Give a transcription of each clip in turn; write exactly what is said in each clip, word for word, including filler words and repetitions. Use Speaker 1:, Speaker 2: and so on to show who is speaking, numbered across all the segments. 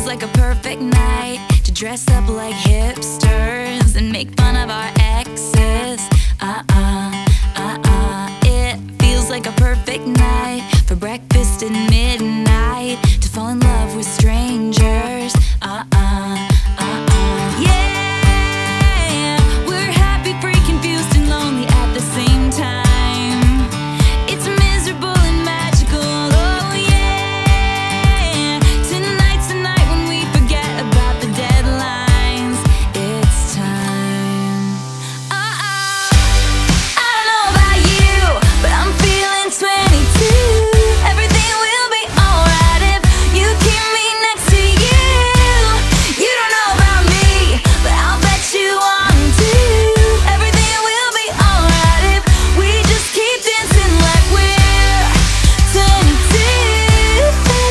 Speaker 1: like a perfect night to dress up like hipsters and make fun of our exes. Uh-uh, uh-uh. It feels like a perfect night for breakfast at midnight, to fall in love with strangers. Uh-uh, uh-uh. Yeah, we're happy, free, confused, and lonely at the same time. It's miserable and magical, oh yeah. Tonight's the night when we forget about the deadlines. It's time. Uh-oh. I don't know about you, but I'm feeling twenty-two. Everything will be alright if you keep me next to you. You don't know about me, but I'll bet you want to. Everything will be alright if we just keep dancing like we're twenty-two.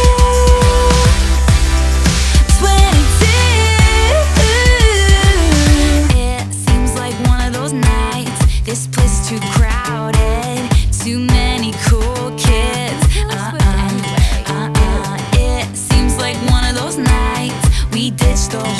Speaker 1: twenty-two. It seems like one of those nights. This place is too crowded, too many cool kids. Uh-uh, uh-uh. It seems like one of those nights we ditched the